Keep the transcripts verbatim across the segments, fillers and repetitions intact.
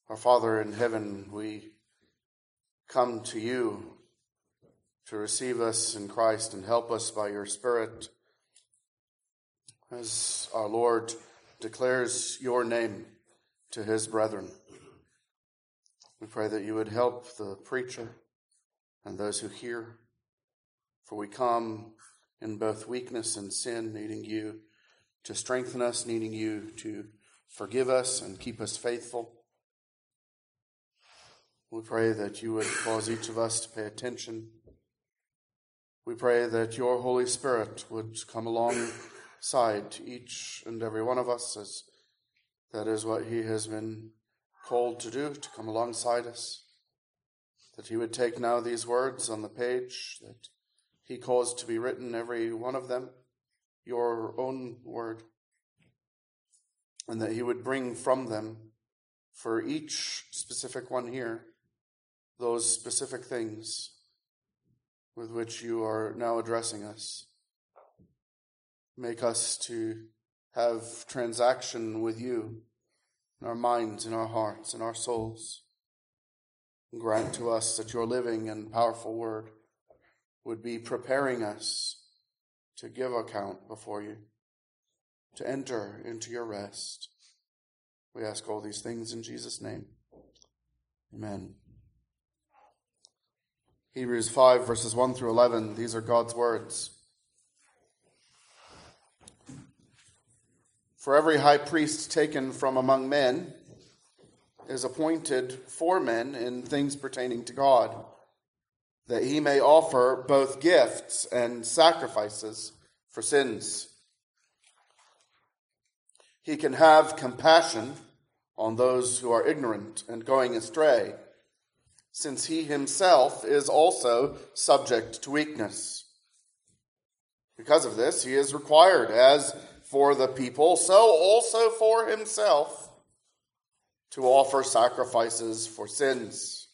Our Father in heaven, we come to you to receive us in Christ and help us by your Spirit as our Lord declares your name to his brethren. We pray that you would help the preacher and those who hear, for we come in both weakness and sin, needing you to strengthen us, needing you to forgive us and keep us faithful. We pray that you would cause each of us to pay attention. We pray that your Holy Spirit would come alongside to each and every one of us, as that is what he has been called to do, to come alongside us. That he would take now these words on the page that he caused to be written, every one of them, your own word, and that he would bring from them, for each specific one here, those specific things with which you are now addressing us. Make us to have transaction with you in our minds, in our hearts, in our souls. And grant to us that your living and powerful word would be preparing us to give account before you, to enter into your rest. We ask all these things in Jesus' name. Amen. Hebrews five, verses one through eleven, these are God's words. For every high priest taken from among men is appointed for men in things pertaining to God, that he may offer both gifts and sacrifices for sins. He can have compassion on those who are ignorant and going astray, since he himself is also subject to weakness. Because of this, he is required, as for the people, so also for himself, to offer sacrifices for sins.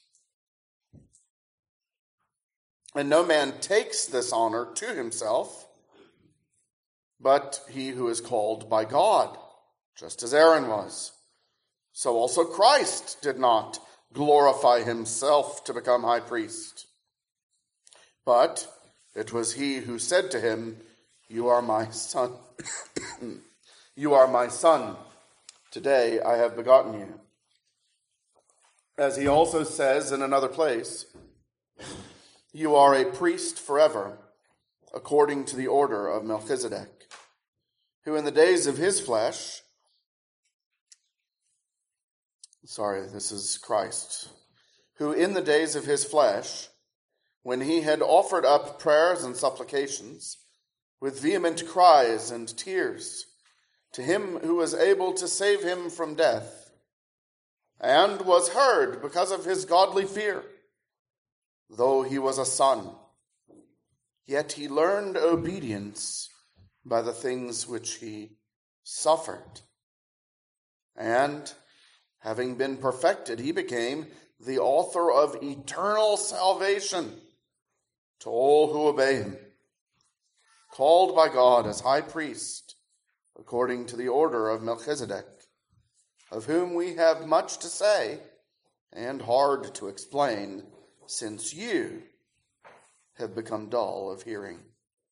And no man takes this honor to himself, but he who is called by God, just as Aaron was. So also Christ did not glorify himself to become high priest. But it was he who said to him, "You are my son. You are my son. Today I have begotten you." As he also says in another place, "You are a priest forever, according to the order of Melchizedek, who in the days of his flesh," Sorry, this is Christ. "Who in the days of his flesh, when he had offered up prayers and supplications, with vehement cries and tears, to him who was able to save him from death, and was heard because of his godly fear, though he was a son, yet he learned obedience by the things which he suffered. And having been perfected, he became the author of eternal salvation to all who obey him, called by God as high priest, according to the order of Melchizedek, of whom we have much to say and hard to explain, since you have become dull of hearing."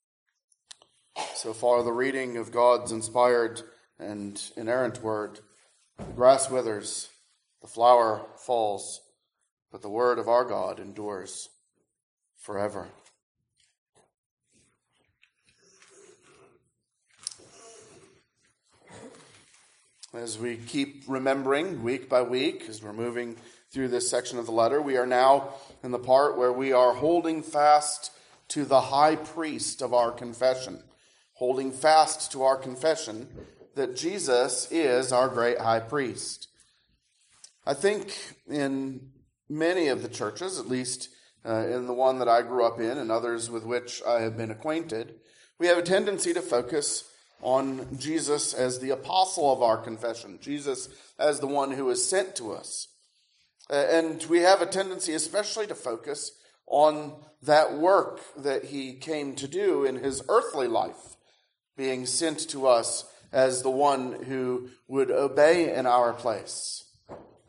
So far, the reading of God's inspired and inerrant word. The grass withers, the flower falls, but the word of our God endures forever. As we keep remembering week by week, as we're moving through this section of the letter, we are now in the part where we are holding fast to the high priest of our confession, holding fast to our confession that Jesus is our great high priest. I think in many of the churches, at least uh, in the one that I grew up in and others with which I have been acquainted, we have a tendency to focus on Jesus as the apostle of our confession, Jesus as the one who is sent to us. Uh, and we have a tendency especially to focus on that work that he came to do in his earthly life, being sent to us as the one who would obey in our place,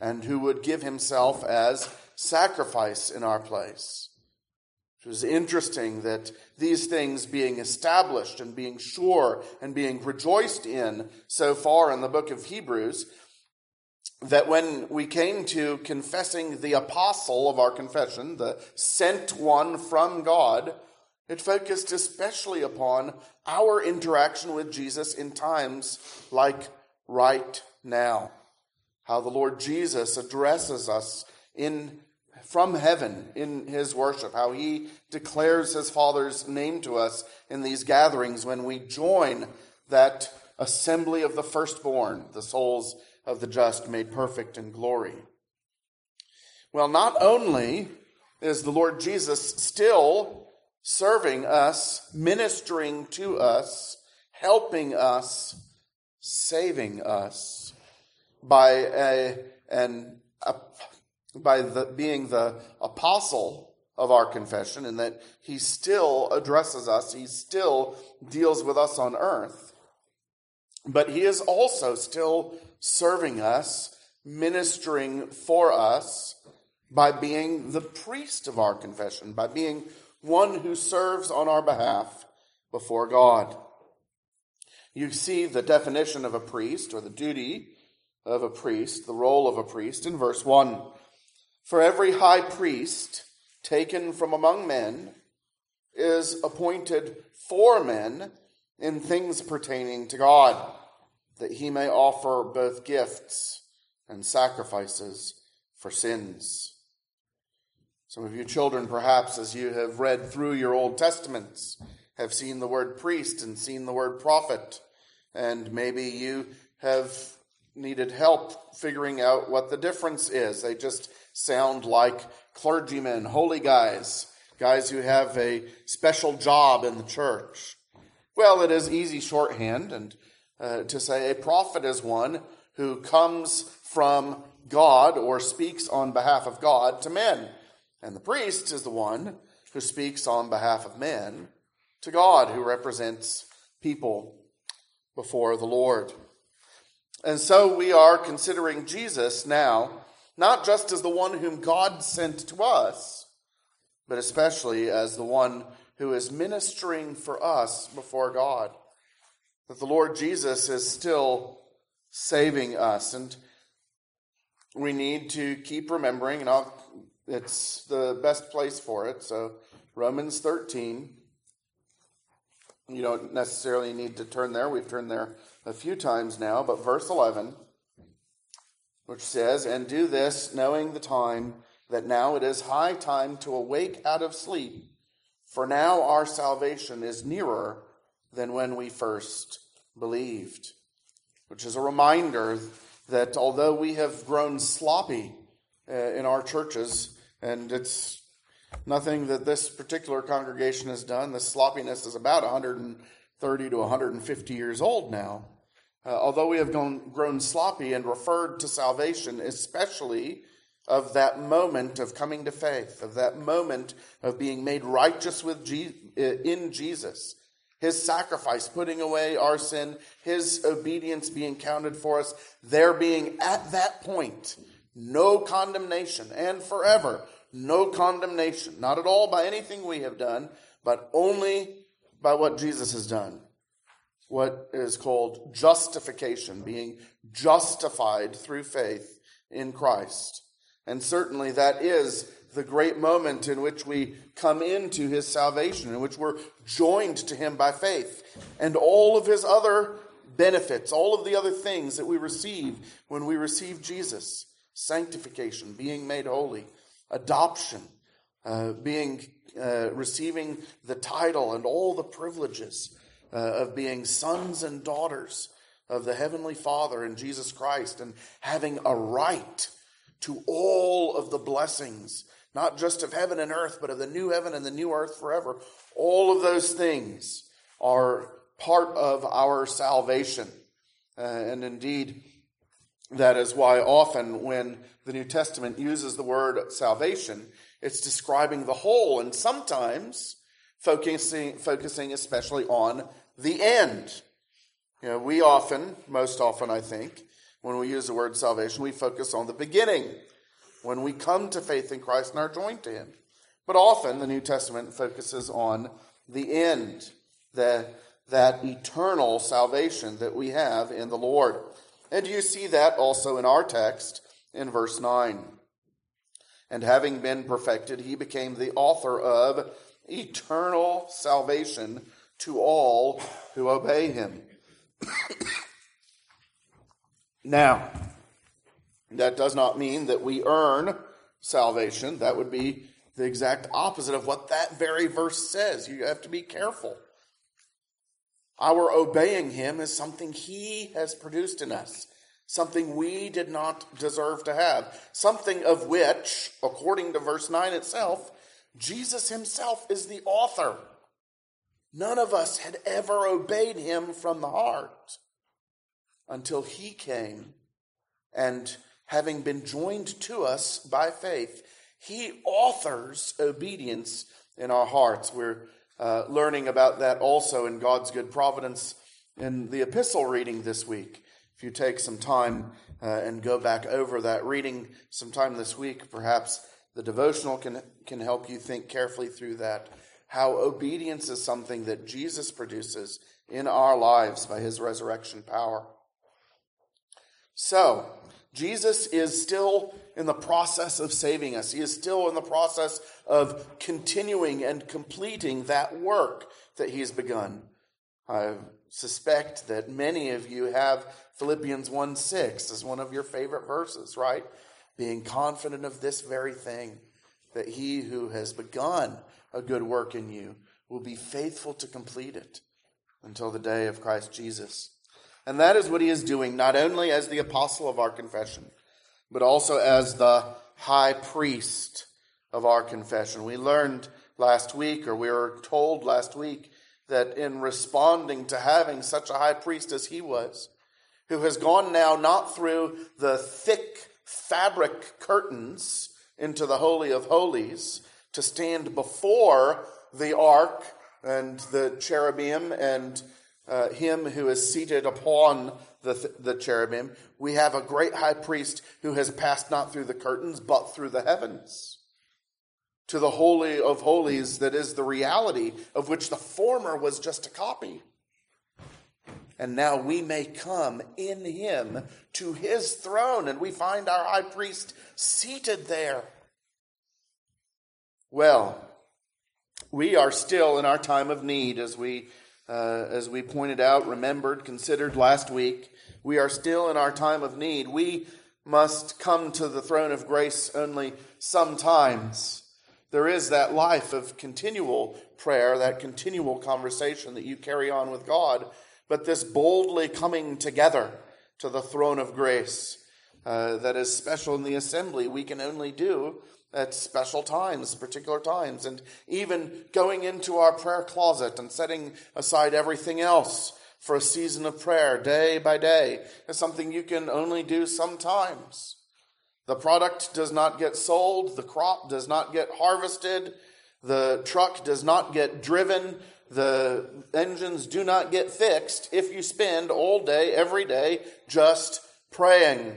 and who would give himself as sacrifice in our place. It was interesting that these things being established and being sure and being rejoiced in so far in the book of Hebrews, that when we came to confessing the apostle of our confession, the sent one from God, it focused especially upon our interaction with Jesus in times like right now. How the Lord Jesus addresses us in from heaven in his worship, how he declares his Father's name to us in these gatherings when we join that assembly of the firstborn, the souls of the just made perfect in glory. Well, not only is the Lord Jesus still serving us, ministering to us, helping us, saving us by a, an, a, by the, being the apostle of our confession, and that he still addresses us, he still deals with us on earth, but he is also still serving us, ministering for us by being the priest of our confession, by being one who serves on our behalf before God. You see the definition of a priest, or the duty of a priest, the role of a priest, in verse one. For every high priest taken from among men is appointed for men in things pertaining to God, that he may offer both gifts and sacrifices for sins. Some of you children, perhaps, as you have read through your Old Testaments, have seen the word priest and seen the word prophet, and maybe you have needed help figuring out what the difference is. They just sound like clergymen, holy guys, guys who have a special job in the church. Well, it is easy shorthand and uh, to say a prophet is one who comes from God or speaks on behalf of God to men. And the priest is the one who speaks on behalf of men to God, who represents people before the Lord. And so we are considering Jesus now, not just as the one whom God sent to us, but especially as the one who is ministering for us before God. That the Lord Jesus is still saving us. And we need to keep remembering, and I'll, it's the best place for it. So Romans thirteen. You don't necessarily need to turn there. We've turned there a few times now. But verse eleven, which says, and do this, knowing the time, that now it is high time to awake out of sleep. For now our salvation is nearer than when we first believed. Which is a reminder that although we have grown sloppy uh, in our churches, and it's nothing that this particular congregation has done, this sloppiness is about one hundred thirty to one hundred fifty years old now. Uh, although we have gone, grown sloppy and referred to salvation, especially of that moment of coming to faith, of that moment of being made righteous with Je- in Jesus, his sacrifice, putting away our sin, his obedience being counted for us, there being at that point no condemnation, and forever no condemnation, not at all by anything we have done, but only by what Jesus has done. What is called justification, being justified through faith in Christ. And certainly that is the great moment in which we come into his salvation, in which we're joined to him by faith. And all of his other benefits, all of the other things that we receive when we receive Jesus. Sanctification, being made holy, adoption, uh, being uh, receiving the title and all the privileges uh, of being sons and daughters of the Heavenly Father in Jesus Christ, and having a right to all of the blessings, not just of heaven and earth, but of the new heaven and the new earth forever. All of those things are part of our salvation. Uh, and indeed, that is why often when the New Testament uses the word salvation, it's describing the whole, and sometimes focusing, focusing especially on the end. You know, we often, most often I think, When we use the word salvation, we focus on the beginning, when we come to faith in Christ and are joined to him. But often the New Testament focuses on the end, the, that eternal salvation that we have in the Lord. And you see that also in our text in verse nine. And having been perfected, he became the author of eternal salvation to all who obey him. Now, that does not mean that we earn salvation. That would be the exact opposite of what that very verse says. You have to be careful. Our obeying him is something he has produced in us, something we did not deserve to have, something of which, according to verse nine itself, Jesus himself is the author. None of us had ever obeyed him from the heart until he came, and having been joined to us by faith, he authors obedience in our hearts. We're uh, learning about that also in God's good providence in the epistle reading this week. If you take some time uh, and go back over that reading sometime this week, perhaps the devotional can, can help you think carefully through that. How obedience is something that Jesus produces in our lives by his resurrection power. So, Jesus is still in the process of saving us. He is still in the process of continuing and completing that work that he's begun. I suspect that many of you have Philippians one six as one of your favorite verses, right? Being confident of this very thing, that he who has begun a good work in you will be faithful to complete it until the day of Christ Jesus. And that is what he is doing, not only as the apostle of our confession, but also as the high priest of our confession. We learned last week, or we were told last week, that in responding to having such a high priest as he was, who has gone now not through the thick fabric curtains into the Holy of Holies to stand before the ark and the cherubim and uh, him who is seated upon the, th- the cherubim, we have a great high priest who has passed not through the curtains, but through the heavens, to the Holy of Holies that is the reality of which the former was just a copy. And now we may come in him to his throne, and we find our high priest seated there. Well, we are still in our time of need, as we uh, as we pointed out, remembered, considered last week. We are still in our time of need. We must come to the throne of grace only sometimes. There is that life of continual prayer, that continual conversation that you carry on with God, but this boldly coming together to the throne of grace uh, that is special in the assembly, we can only do at special times, particular times, and even going into our prayer closet and setting aside everything else for a season of prayer day by day is something you can only do sometimes. The product does not get sold, the crop does not get harvested, the truck does not get driven, the engines do not get fixed if you spend all day, every day, just praying.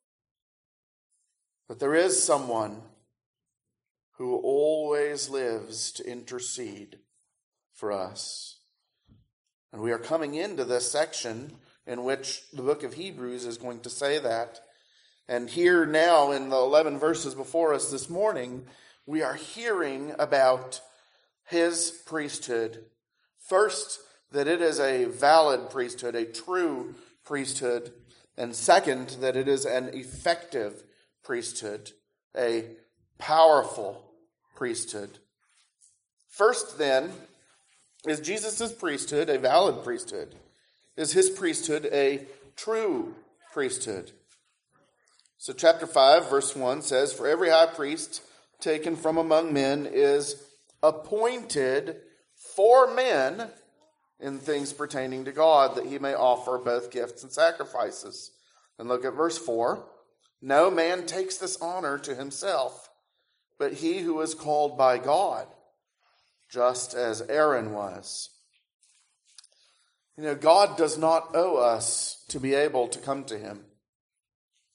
But there is someone who always lives to intercede for us. And we are coming into this section in which the book of Hebrews is going to say that. And here now in the eleven verses before us this morning, we are hearing about his priesthood. First, that it is a valid priesthood, a true priesthood. And second, that it is an effective priesthood, a powerful priesthood. First, then, is Jesus' priesthood a valid priesthood? Is his priesthood a true priesthood? So chapter five, verse one says, "For every high priest taken from among men is appointed for men in things pertaining to God, that he may offer both gifts and sacrifices." And look at verse four. "No man takes this honor to himself, but he who is called by God, just as Aaron was." You know, God does not owe us to be able to come to him.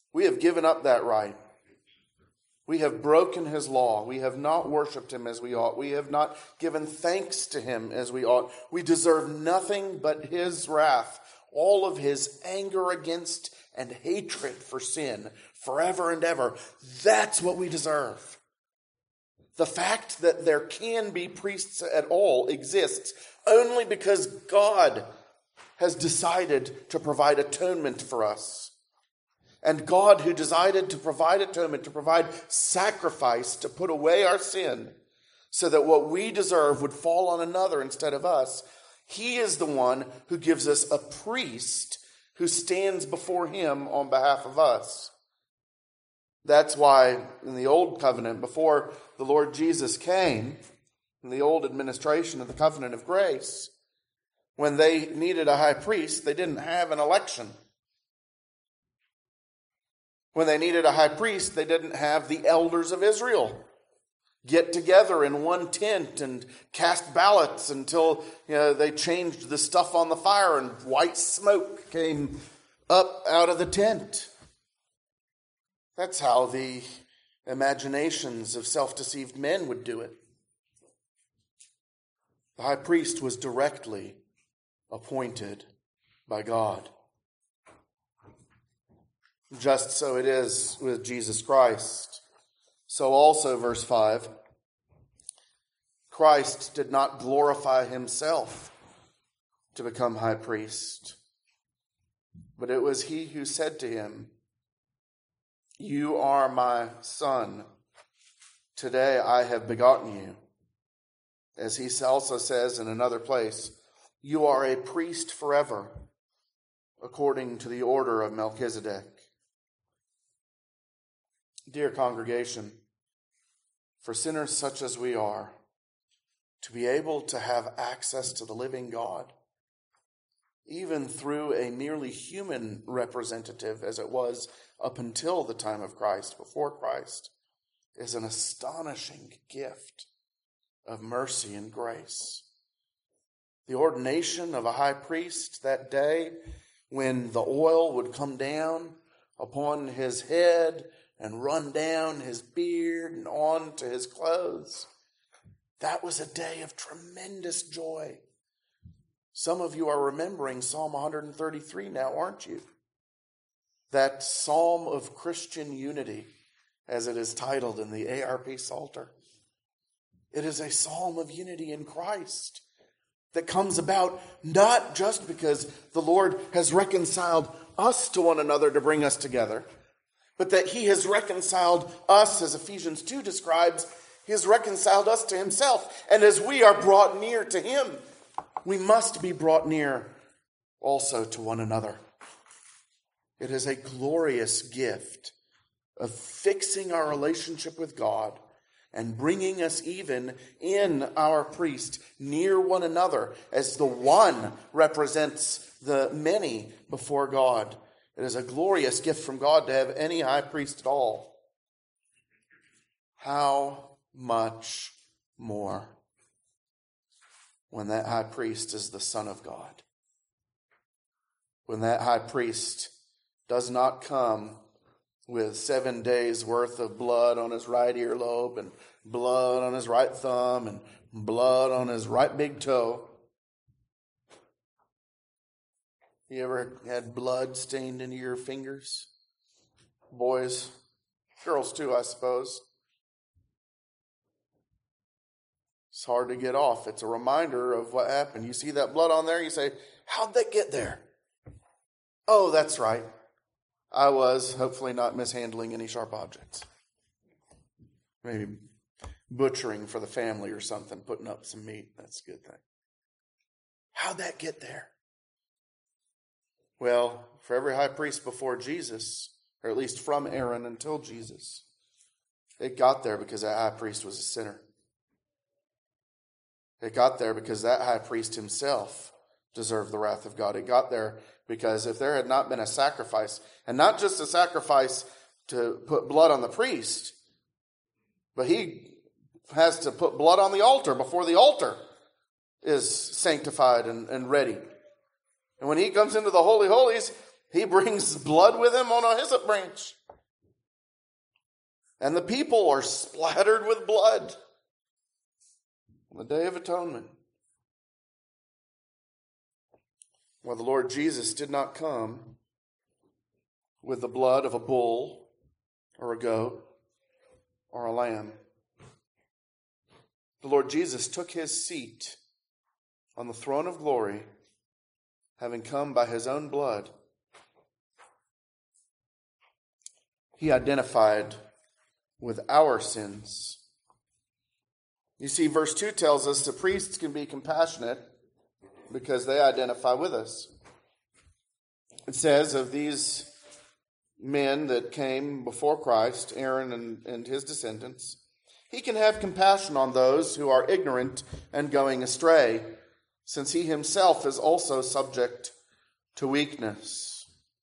We have given up that right. We have broken his law. We have not worshiped him as we ought. We have not given thanks to him as we ought. We deserve nothing but his wrath, all of his anger against and hatred for sin forever and ever. That's what we deserve. The fact that there can be priests at all exists only because God has decided to provide atonement for us. And God, who decided to provide atonement, to provide sacrifice, to put away our sin, so that what we deserve would fall on another instead of us, he is the one who gives us a priest who stands before him on behalf of us. That's why in the old covenant, before the Lord Jesus came, in the old administration of the covenant of grace, when they needed a high priest, they didn't have an election. When they needed a high priest, they didn't have the elders of Israel get together in one tent and cast ballots until, you know, they changed the stuff on the fire and white smoke came up out of the tent. That's how the imaginations of self-deceived men would do it. The high priest was directly appointed by God. Just so it is with Jesus Christ. So also, verse five, Christ did not glorify himself to become high priest, but it was he who said to him, "You are my son. Today I have begotten you." As he also says in another place, "You are a priest forever, according to the order of Melchizedek." Dear congregation, for sinners such as we are, to be able to have access to the living God, even through a merely human representative as it was up until the time of Christ, before Christ, is an astonishing gift of mercy and grace. The ordination of a high priest that day, when the oil would come down upon his head and run down his beard and on to his clothes, that was a day of tremendous joy. Some of you are remembering Psalm one thirty-three now, aren't you? That psalm of Christian unity, as it is titled in the A R P Psalter. It is a psalm of unity in Christ that comes about not just because the Lord has reconciled us to one another to bring us together, but that he has reconciled us, as Ephesians two describes, he has reconciled us to himself. And as we are brought near to him, we must be brought near also to one another. It is a glorious gift of fixing our relationship with God and bringing us even in our priest near one another, as the one represents the many before God. It is a glorious gift from God to have any high priest at all. How much more when that high priest is the Son of God? When that high priest does not come with seven days worth of blood on his right earlobe and blood on his right thumb and blood on his right big toe. You ever had blood stained into your fingers? Boys, girls too, I suppose. It's hard to get off. It's a reminder of what happened. You see that blood on there, you say, how'd that get there? Oh, that's right. I was hopefully not mishandling any sharp objects. Maybe butchering for the family or something, putting up some meat. That's a good thing. How'd that get there? Well, for every high priest before Jesus, or at least from Aaron until Jesus, it got there because that high priest was a sinner. It got there because that high priest himself deserved the wrath of God. It got there because if there had not been a sacrifice, and not just a sacrifice to put blood on the priest, but he has to put blood on the altar before the altar is sanctified and, and ready. And when he comes into the Holy Holies, he brings blood with him on a hyssop branch. And the people are splattered with blood on the Day of Atonement. Well, the Lord Jesus did not come with the blood of a bull or a goat or a lamb. The Lord Jesus took his seat on the throne of glory, having come by his own blood. He identified with our sins. You see, verse two tells us the priests can be compassionate because they identify with us. It says of these men that came before Christ, Aaron and, and his descendants, he can have compassion on those who are ignorant and going astray, since he himself is also subject to weakness.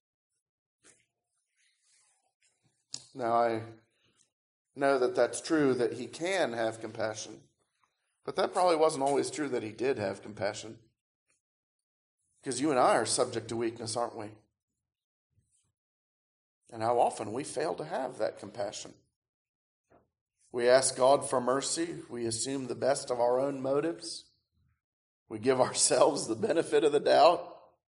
Now, I know that that's true, that he can have compassion, but that probably wasn't always true that he did have compassion. Because you and I are subject to weakness, aren't we? And how often we fail to have that compassion. We ask God for mercy. We assume the best of our own motives. We give ourselves the benefit of the doubt.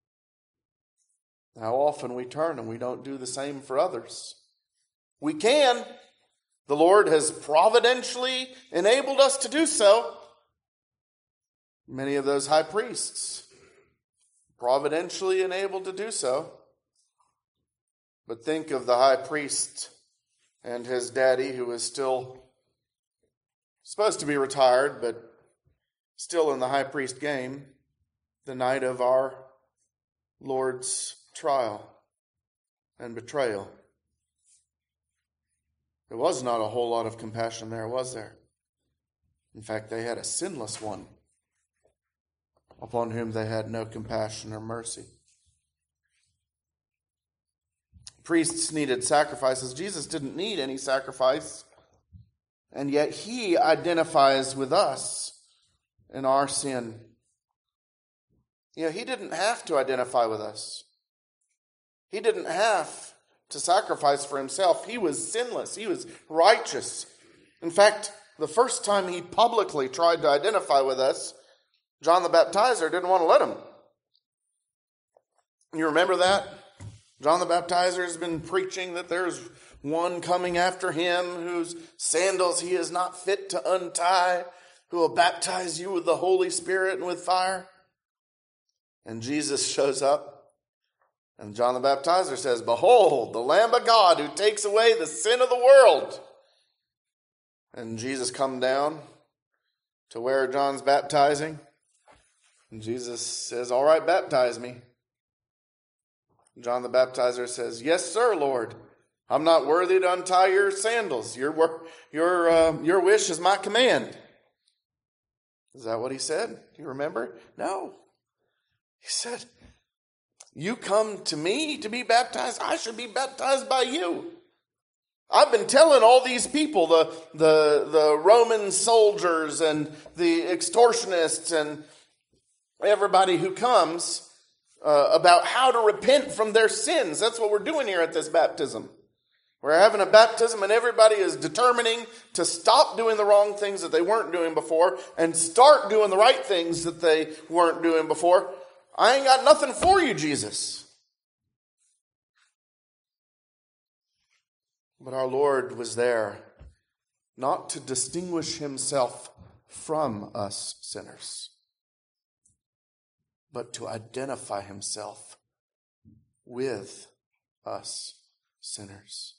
How often we turn and we don't do the same for others. We can. The Lord has providentially enabled us to do so. Many of those high priests providentially enabled to do so. But think of the high priest and his daddy, who was still supposed to be retired, but still in the high priest game, the night of our Lord's trial and betrayal. There was not a whole lot of compassion there, was there? In fact, they had a sinless one upon whom they had no compassion or mercy. Priests needed sacrifices. Jesus didn't need any sacrifice, and yet he identifies with us in our sin. You know, he didn't have to identify with us. He didn't have to sacrifice for himself. He was sinless. He was righteous. In fact, the first time he publicly tried to identify with us, John the Baptizer didn't want to let him. You remember that? John the Baptizer has been preaching that there's one coming after him whose sandals he is not fit to untie, who will baptize you with the Holy Spirit and with fire. And Jesus shows up, and John the Baptizer says, "Behold, the Lamb of God who takes away the sin of the world." And Jesus come down to where John's baptizing. And Jesus says, "All right, baptize me." John the Baptizer says, "Yes, sir, Lord. I'm not worthy to untie your sandals. Your, your, uh, your wish is my command." Is that what he said? Do you remember? No. He said, "You come to me to be baptized. I should be baptized by you. I've been telling all these people, the, the, the Roman soldiers and the extortionists and everybody who comes uh, about how to repent from their sins." That's what we're doing here at this baptism. We're having a baptism and everybody is determining to stop doing the wrong things that they weren't doing before and start doing the right things that they weren't doing before. I ain't got nothing for you, Jesus. But our Lord was there not to distinguish himself from us sinners, but to identify himself with us sinners.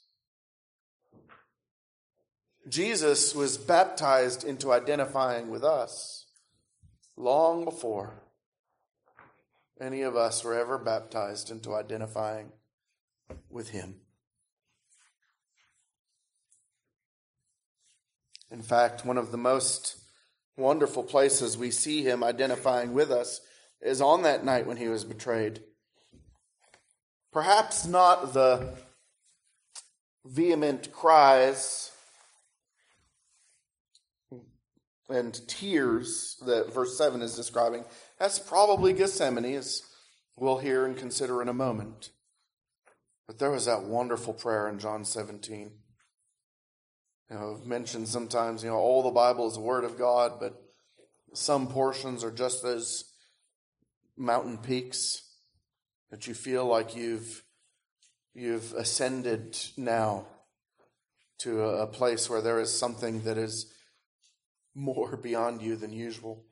Jesus was baptized into identifying with us long before any of us were ever baptized into identifying with him. In fact, one of the most wonderful places we see him identifying with us is on that night when he was betrayed. Perhaps not the vehement cries and tears that verse seven is describing. That's probably Gethsemane, as we'll hear and consider in a moment. But there was that wonderful prayer in John seventeen. You know, I've mentioned sometimes, you know, all the Bible is the Word of God, but some portions are just those mountain peaks that you feel like you've you've ascended now to a, a place where there is something that is more beyond you than usual.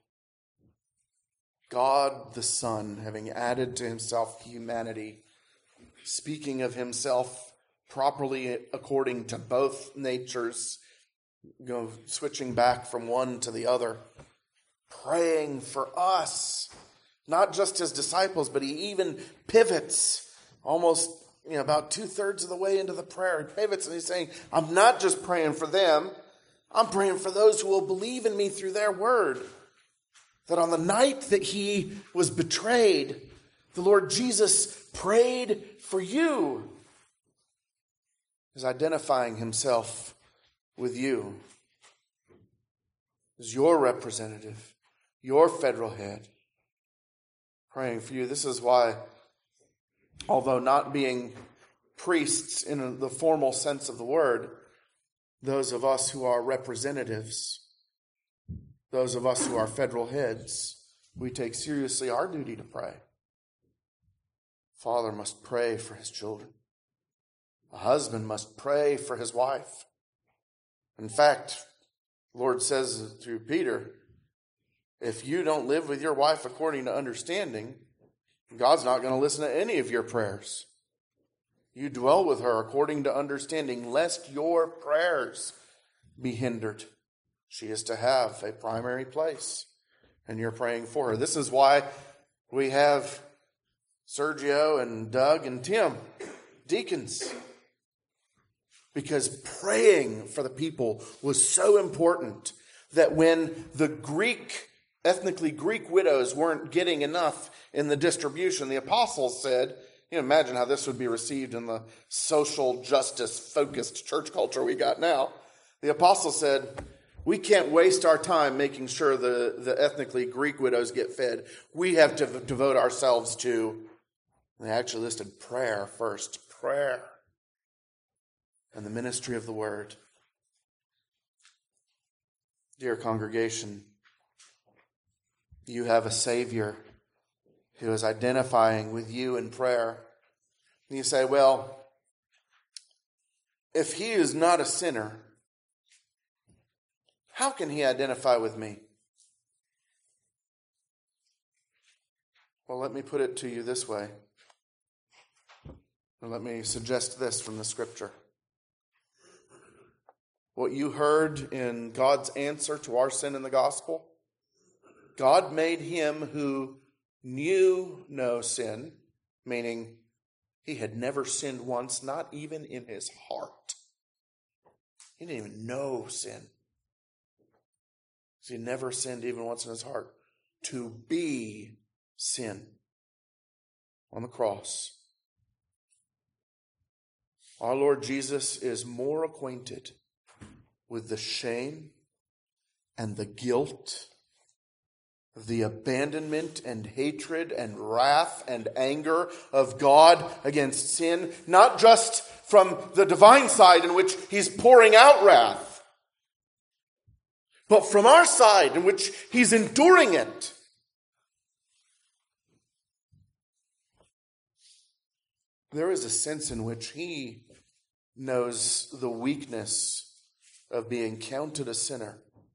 God the Son, having added to himself humanity, speaking of himself properly according to both natures, you know, switching back from one to the other, praying for us, not just his disciples, but he even pivots almost, you know, about two-thirds of the way into the prayer. He pivots and he's saying, I'm not just praying for them, I'm praying for those who will believe in me through their word. That on the night that he was betrayed, the Lord Jesus prayed for you. He's identifying himself with you as your representative, your federal head, praying for you. This is why, although not being priests in the formal sense of the word, those of us who are representatives, those of us who are federal heads, we take seriously our duty to pray. Father must pray for his children. A husband must pray for his wife. In fact, the Lord says through Peter, if you don't live with your wife according to understanding, God's not going to listen to any of your prayers. You dwell with her according to understanding, lest your prayers be hindered. She is to have a primary place, and you're praying for her. This is why we have Sergio and Doug and Tim, deacons. Because praying for the people was so important that when the Greek, ethnically Greek widows weren't getting enough in the distribution, the apostles said, you know, imagine how this would be received in the social justice focused church culture we got now. The apostles said, we can't waste our time making sure the, the ethnically Greek widows get fed. We have to devote ourselves to, they actually listed prayer first, prayer. And the ministry of the word. Dear congregation, you have a Savior who is identifying with you in prayer. And you say, well, if he is not a sinner, how can he identify with me? Well, let me put it to you this way. And let me suggest this from the scripture. What you heard in God's answer to our sin in the gospel, God made him who knew no sin, meaning he had never sinned once, not even in his heart. He didn't even know sin. He never sinned even once in his heart. To be sin on the cross. Our Lord Jesus is more acquainted with the shame and the guilt, the abandonment and hatred and wrath and anger of God against sin, not just from the divine side in which he's pouring out wrath, but from our side in which he's enduring it. There is a sense in which he knows the weakness of being counted a sinner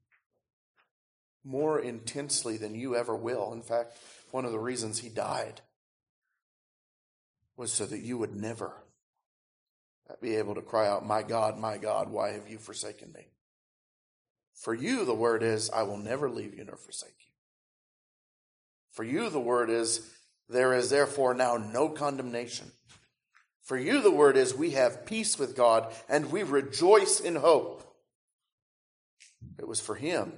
more intensely than you ever will. In fact, one of the reasons he died was so that you would never be able to cry out, my God, my God, why have you forsaken me? For you, the word is, I will never leave you nor forsake you. For you, the word is, there is therefore now no condemnation. For you, the word is, we have peace with God and we rejoice in hope. It was for him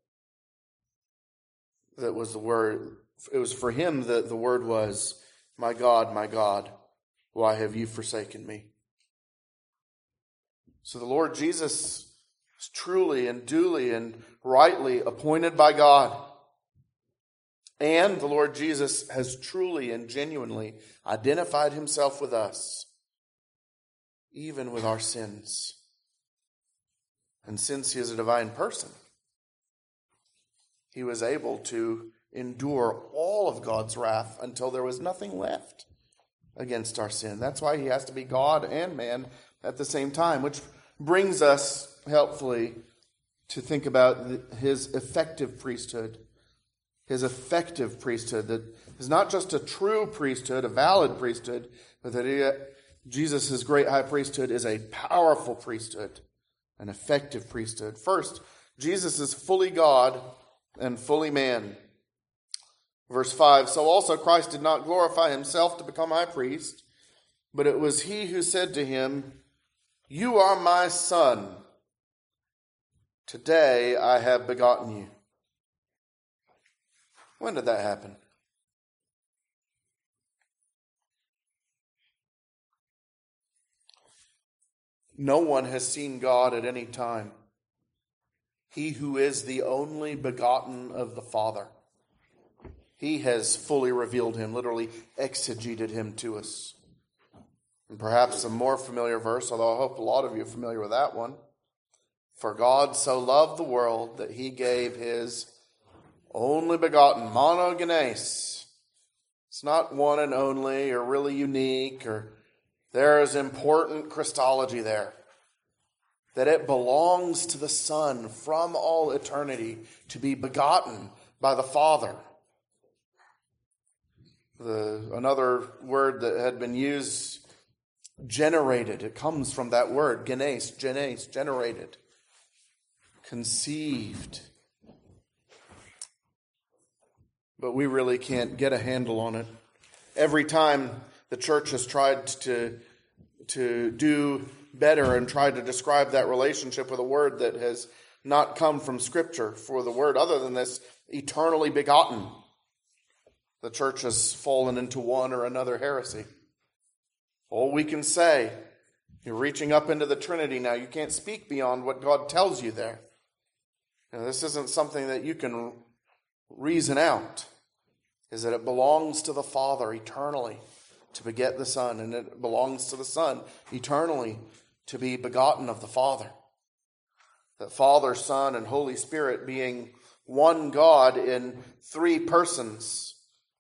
that was the word. It was for him that the word was, my God, my God, why have you forsaken me? So the Lord Jesus is truly and duly and rightly appointed by God. And the Lord Jesus has truly and genuinely identified himself with us, even with our sins. And since he is a divine person, he was able to endure all of God's wrath until there was nothing left against our sin. That's why he has to be God and man at the same time, which brings us helpfully to think about his effective priesthood. His effective priesthood that is not just a true priesthood, a valid priesthood, but that he, Jesus' great high priesthood is a powerful priesthood, an effective priesthood. First, Jesus is fully God and fully man. Verse five, so also Christ did not glorify himself to become high priest, but it was he who said to him, you are my son. Today I have begotten you. When did that happen? No one has seen God at any time. He who is the only begotten of the Father. He has fully revealed him, literally exegeted him to us. And perhaps a more familiar verse, although I hope a lot of you are familiar with that one. For God so loved the world that he gave his only begotten, monogenes. It's not one and only or really unique, or there is important Christology there. That it belongs to the Son from all eternity to be begotten by the Father. The, another word that had been used, generated. It comes from that word, genes, genes, generated. Conceived. But we really can't get a handle on it. Every time the church has tried to, to do better and tried to describe that relationship with a word that has not come from Scripture, for the word other than this, eternally begotten, the church has fallen into one or another heresy. All we can say, you're reaching up into the Trinity now. You can't speak beyond what God tells you there. Now, this isn't something that you can reason out, is that it belongs to the Father eternally to beget the Son, and it belongs to the Son eternally to be begotten of the Father. That Father, Son, and Holy Spirit being one God in three persons.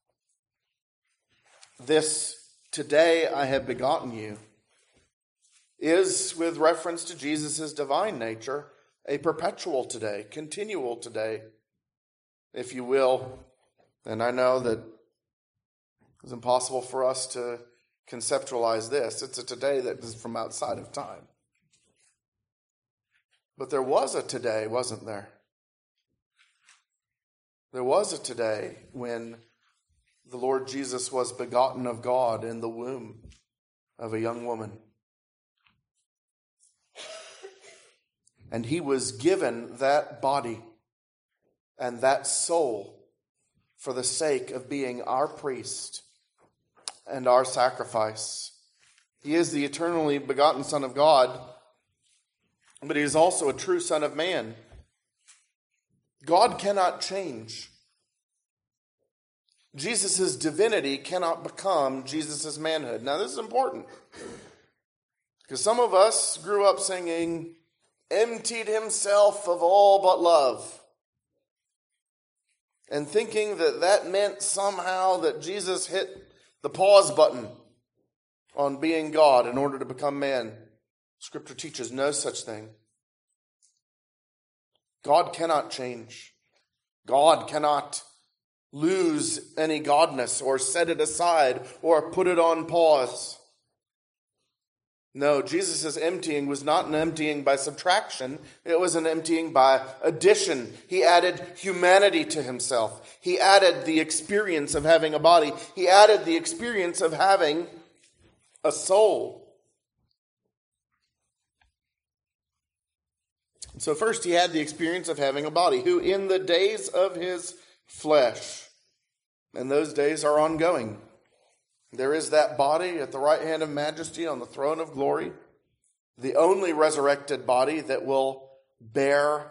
This today I have begotten you is, with reference to Jesus' divine nature, a perpetual today, continual today, if you will. And I know that it's impossible for us to conceptualize this. It's a today that is from outside of time. But there was a today, wasn't there? There was a today when the Lord Jesus was begotten of God in the womb of a young woman. And he was given that body and that soul for the sake of being our priest and our sacrifice. He is the eternally begotten Son of God, but he is also a true Son of Man. God cannot change. Jesus' divinity cannot become Jesus' manhood. Now, this is important, because some of us grew up singing, emptied himself of all but love, and thinking that that meant somehow that Jesus hit the pause button on being God in order to become man. Scripture teaches no such thing. God cannot change. God cannot lose any godness or set it aside or put it on pause. No, Jesus' emptying was not an emptying by subtraction. It was an emptying by addition. He added humanity to himself. He added the experience of having a body. He added the experience of having a soul. So first he had the experience of having a body, who in the days of his flesh, and those days are ongoing, there is that body at the right hand of majesty on the throne of glory, the only resurrected body that will bear,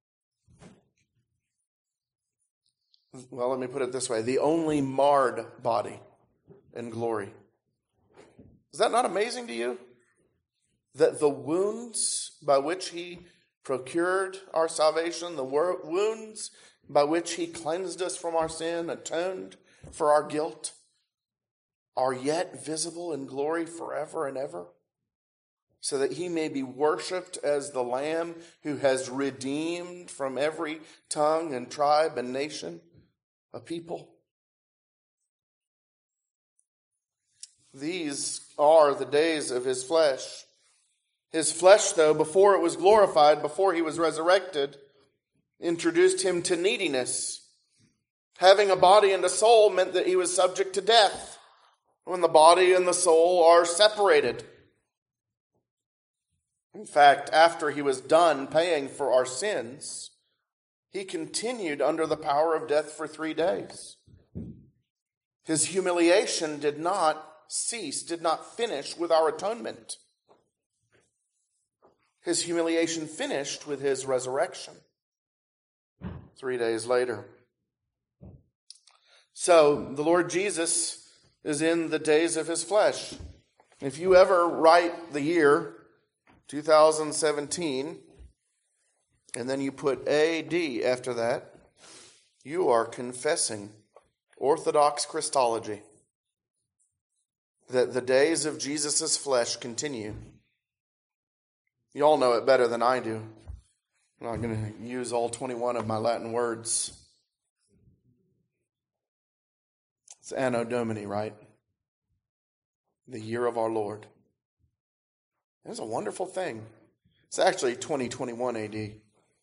well, let me put it this way, the only marred body in glory. Is that not amazing to you? That the wounds by which he procured our salvation, the wounds by which he cleansed us from our sin, atoned for our guilt, are yet visible in glory forever and ever, so that he may be worshipped as the Lamb who has redeemed from every tongue and tribe and nation a people. These are the days of his flesh. His flesh, though, before it was glorified, before he was resurrected, introduced him to neediness. Having a body and a soul meant that he was subject to death when the body and the soul are separated. In fact, after he was done paying for our sins, he continued under the power of death for three days. His humiliation did not cease, did not finish with our atonement. His humiliation finished with his resurrection three days later. So the Lord Jesus is in the days of his flesh. If you ever write the year two thousand seventeen and then you put A D after that, you are confessing Orthodox Christology, that the days of Jesus' flesh continue. You all know it better than I do. I'm not going to use all twenty-one of my Latin words. It's Anno Domini, right? The year of our Lord. It's a wonderful thing. It's actually twenty twenty-one A D.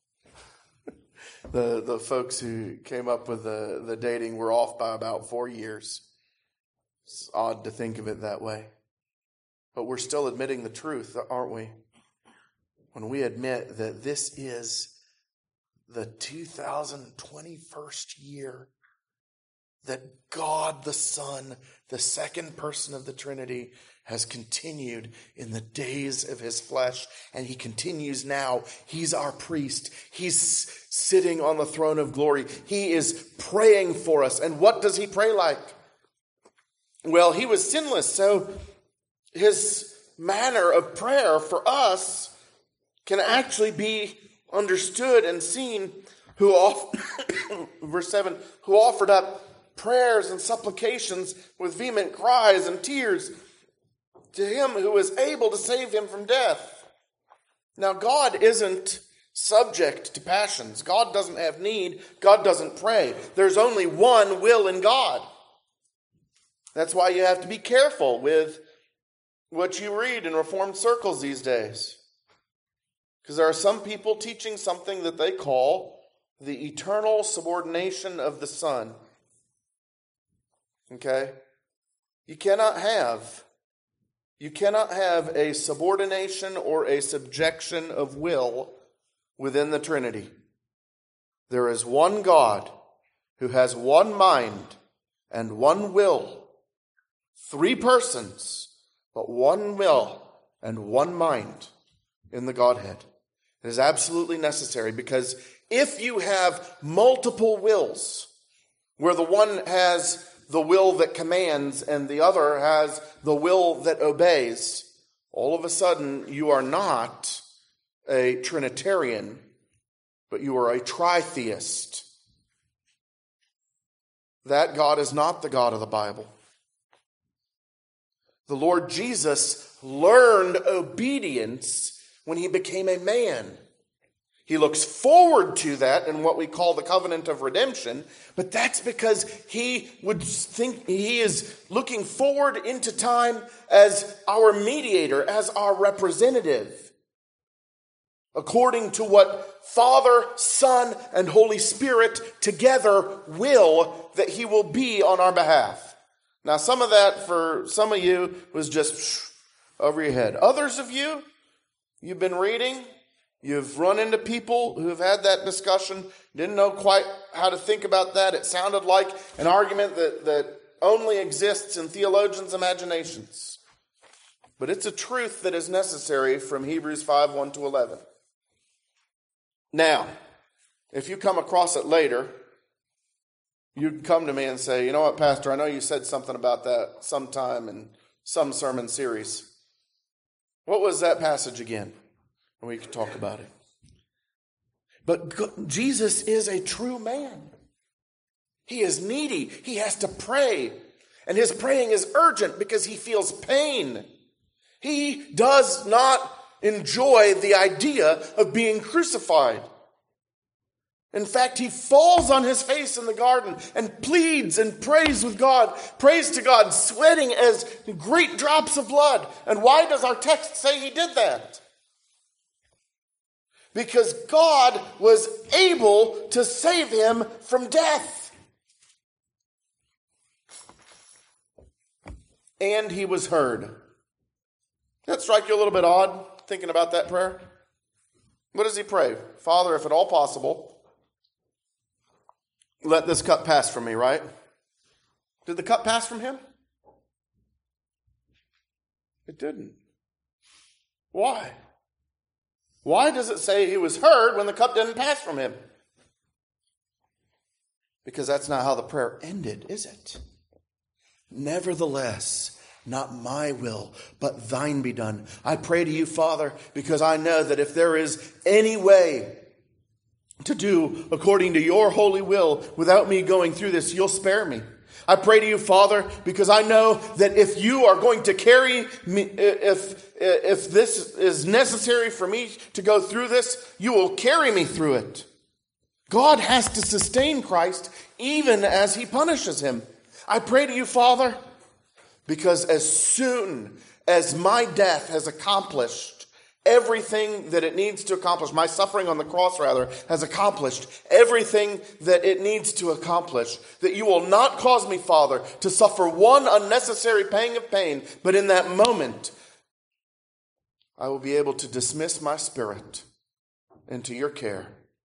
the the folks who came up with the, the dating were off by about four years. It's odd to think of it that way. But we're still admitting the truth, aren't we? When we admit that this is the two thousand twenty-first year that God the Son, the second person of the Trinity, has continued in the days of his flesh. And he continues now. He's our priest. He's sitting on the throne of glory. He is praying for us. And what does he pray like? Well, he was sinless, so his manner of prayer for us can actually be understood and seen. Who off, verse seven, who offered up prayers and supplications with vehement cries and tears to him who is able to save him from death. Now, God isn't subject to passions. God doesn't have need. God doesn't pray. There's only one will in God. That's why you have to be careful with what you read in Reformed circles these days. Because there are some people teaching something that they call the eternal subordination of the Son. Okay? You cannot have, you cannot have a subordination or a subjection of will within the Trinity. There is one God who has one mind and one will. Three persons, but one will and one mind in the Godhead. It is absolutely necessary, because if you have multiple wills, where the one has the will that commands and the other has the will that obeys, all of a sudden you are not a Trinitarian, but you are a tritheist. That God is not the God of the Bible. The Lord Jesus learned obedience when he became a man. He looks forward to that in what we call the covenant of redemption, but that's because he would think he is looking forward into time as our mediator, as our representative, according to what Father, Son, and Holy Spirit together will that he will be on our behalf. Now, some of that for some of you was just over your head. Others of you, you've been reading, you've run into people who have had that discussion, didn't know quite how to think about that. It sounded like an argument that, that only exists in theologians' imaginations. But it's a truth that is necessary from Hebrews five, one to eleven. Now, if you come across it later, you'd come to me and say, you know what, Pastor, I know you said something about that sometime in some sermon series. What was that passage again? And we could talk about it. But Jesus is a true man. He is needy. He has to pray. And his praying is urgent because he feels pain. He does not enjoy the idea of being crucified. In fact, he falls on his face in the garden and pleads and prays with God, prays to God, sweating as great drops of blood. And why does our text say he did that? Because God was able to save him from death. And he was heard. Does that strike you a little bit odd, thinking about that prayer? What does he pray? Father, if at all possible, let this cup pass from me, right? Did the cup pass from him? It didn't. Why? Why does it say he was heard when the cup didn't pass from him? Because that's not how the prayer ended, is it? Nevertheless, not my will, but thine be done. I pray to you, Father, because I know that if there is any way to do according to your holy will without me going through this, you'll spare me. I pray to you, Father, because I know that if you are going to carry me, if, if this is necessary for me to go through this, you will carry me through it. God has to sustain Christ even as he punishes him. I pray to you, Father, because as soon as my death has accomplished everything that it needs to accomplish, my suffering on the cross, rather, has accomplished everything that it needs to accomplish, that you will not cause me, Father, to suffer one unnecessary pang of pain, but in that moment, I will be able to dismiss my spirit into your care.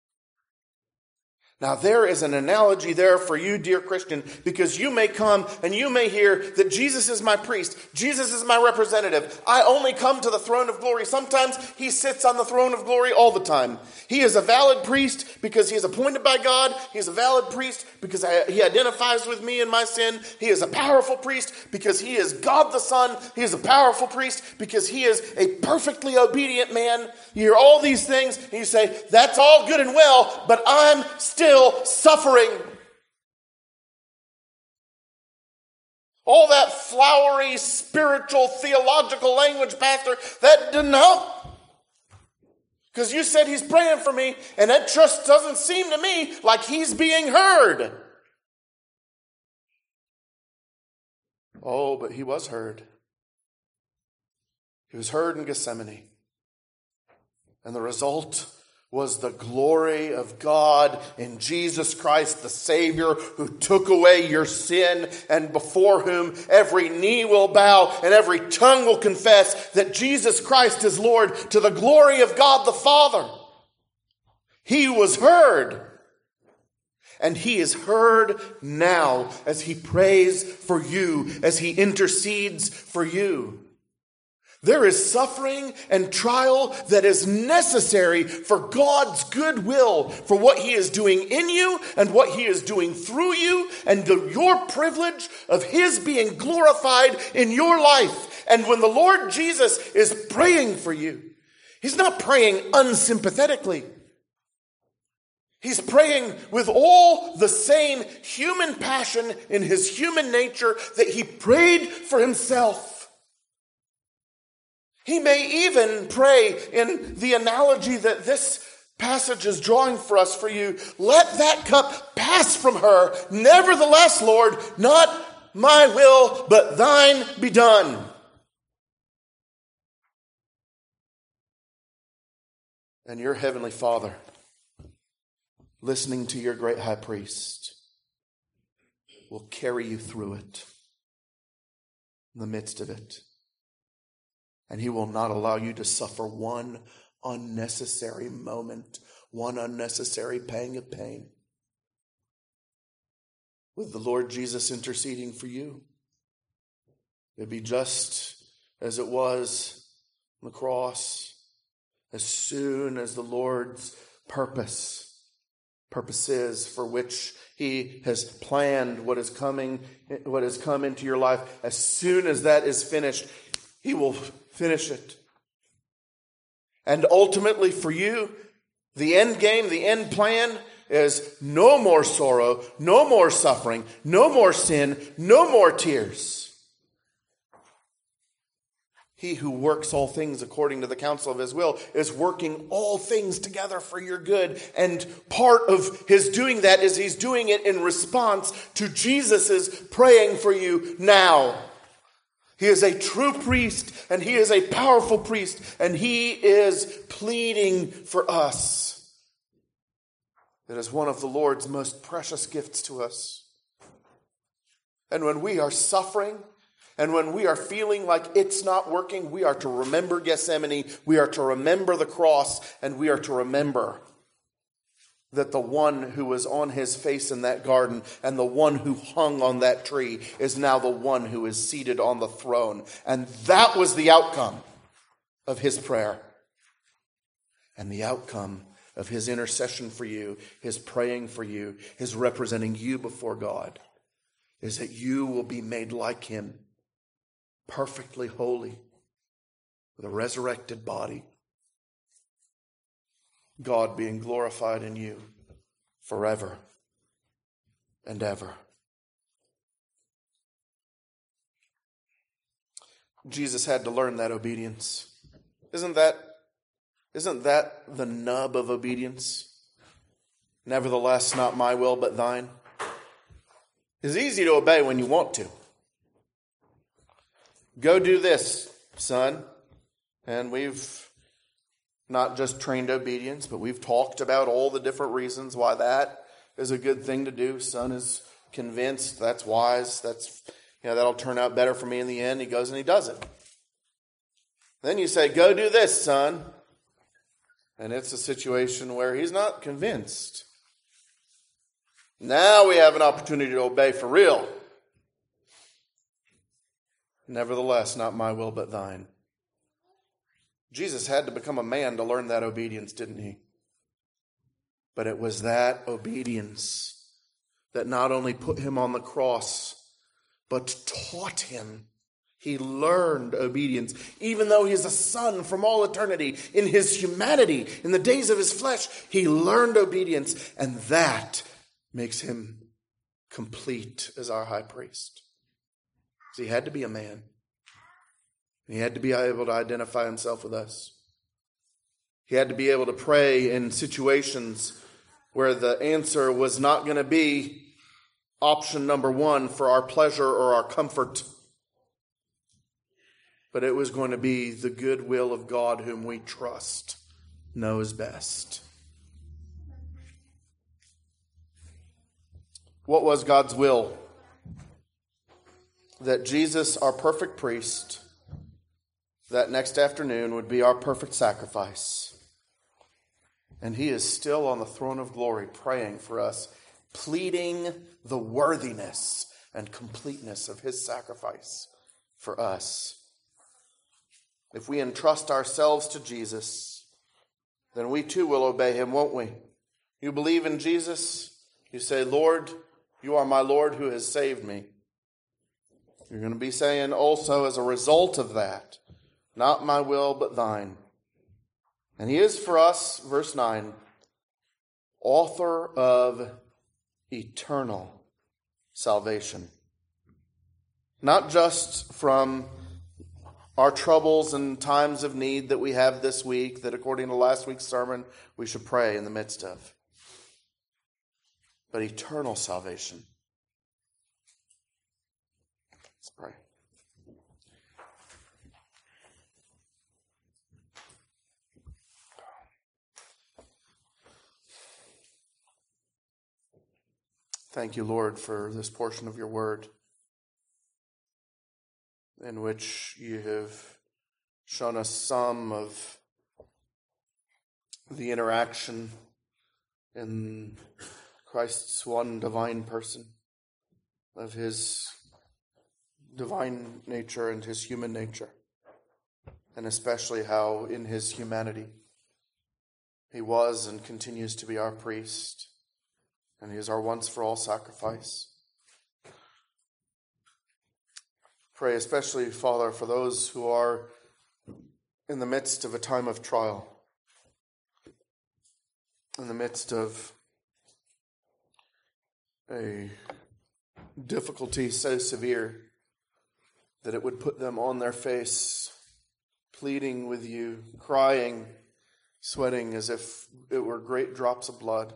Now, there is an analogy there for you, dear Christian, because you may come and you may hear that Jesus is my priest. Jesus is my representative. I only come to the throne of glory. Sometimes he sits on the throne of glory all the time. He is a valid priest because he is appointed by God. He is a valid priest because he identifies with me in my sin. He is a powerful priest because he is God the Son. He is a powerful priest because he is a perfectly obedient man. You hear all these things and you say, that's all good and well, but I'm still suffering. All that flowery, spiritual, theological language, Pastor, that didn't help. Because you said he's praying for me, and it just doesn't seem to me like he's being heard. Oh, but he was heard. He was heard in Gethsemane. And the result was the glory of God in Jesus Christ, the Savior, who took away your sin, and before whom every knee will bow and every tongue will confess that Jesus Christ is Lord, to the glory of God the Father. He was heard. And he is heard now as he prays for you, as he intercedes for you. There is suffering and trial that is necessary for God's good will, for what he is doing in you and what he is doing through you, and the, your privilege of his being glorified in your life. And when the Lord Jesus is praying for you, he's not praying unsympathetically. He's praying with all the same human passion in his human nature that he prayed for himself. He may even pray in the analogy that this passage is drawing for us for you. Let that cup pass from her. Nevertheless, Lord, not my will, but thine be done. And your heavenly Father, listening to your great high priest, will carry you through it, in the midst of it. And he will not allow you to suffer one unnecessary moment, one unnecessary pang of pain. With the Lord Jesus interceding for you, it'd be just as it was on the cross. As soon as the Lord's purpose, purposes for which he has planned what is coming, what has come into your life, as soon as that is finished, he will finish it. And ultimately for you, The end game, the end plan is no more sorrow, no more suffering, no more sin, no more tears. He who works all things according to the counsel of his will is working all things together for your good. And part of his doing that is he's doing it in response to Jesus' praying for you now. He is a true priest, and he is a powerful priest, and he is pleading for us. It is one of the Lord's most precious gifts to us. And when we are suffering, and when we are feeling like it's not working, we are to remember Gethsemane, we are to remember the cross, and we are to remember that the one who was on his face in that garden and the one who hung on that tree is now the one who is seated on the throne. And that was the outcome of his prayer. And the outcome of his intercession for you, his praying for you, his representing you before God, is that you will be made like him, perfectly holy, with a resurrected body. God being glorified in you forever and ever. Jesus had to learn that obedience. Isn't that, isn't that the nub of obedience? Nevertheless, not my will, but thine. It's easy to obey when you want to. Go do this, son. And we've not just trained obedience, but we've talked about all the different reasons why that is a good thing to do. Son is convinced that's wise. That's, you know, that'll turn out better for me in the end. He goes and he does it. Then you say, go do this, son. And it's a situation where he's not convinced. Now we have an opportunity to obey for real. Nevertheless, not my will, but thine. Jesus had to become a man to learn that obedience, didn't he? But it was that obedience that not only put him on the cross, but taught him. He learned obedience. Even though he's a son from all eternity, in his humanity, in the days of his flesh, he learned obedience. And that makes him complete as our high priest. So he had to be a man. He had to be able to identify himself with us. He had to be able to pray in situations where the answer was not going to be option number one for our pleasure or our comfort, but it was going to be the good will of God whom we trust knows best. What was God's will? That Jesus, our perfect priest, that next afternoon would be our perfect sacrifice. And he is still on the throne of glory praying for us, pleading the worthiness and completeness of his sacrifice for us. If we entrust ourselves to Jesus, then we too will obey him, won't we? You believe in Jesus? You say, Lord, you are my Lord who has saved me. You're going to be saying also as a result of that, not my will, but thine. And he is for us, verse nine, author of eternal salvation. Not just from our troubles and times of need that we have this week, that according to last week's sermon, we should pray in the midst of, but eternal salvation. Let's pray. Thank you, Lord, for this portion of your word in which you have shown us some of the interaction in Christ's one divine person, of his divine nature and his human nature, and especially how in his humanity he was and continues to be our priest, and he is our once-for-all sacrifice. Pray especially, Father, for those who are in the midst of a time of trial, in the midst of a difficulty so severe that it would put them on their face, pleading with you, crying, sweating as if it were great drops of blood.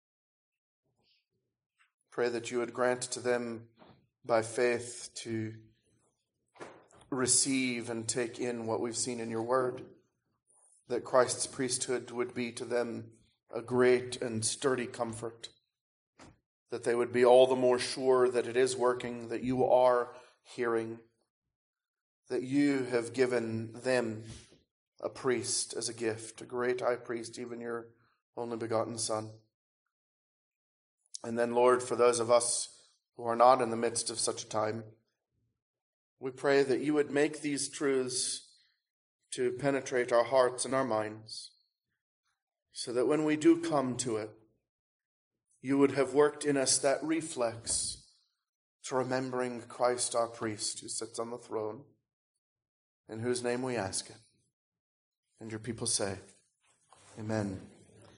Pray that you would grant to them by faith to receive and take in what we've seen in your word, that Christ's priesthood would be to them a great and sturdy comfort, that they would be all the more sure that it is working, that you are hearing, that you have given them a priest as a gift, a great high priest, even your only begotten Son. And then, Lord, for those of us who are not in the midst of such a time, we pray that you would make these truths to penetrate our hearts and our minds, so that when we do come to it, you would have worked in us that reflex to remembering Christ our priest who sits on the throne, in whose name we ask it. And your people say, Amen.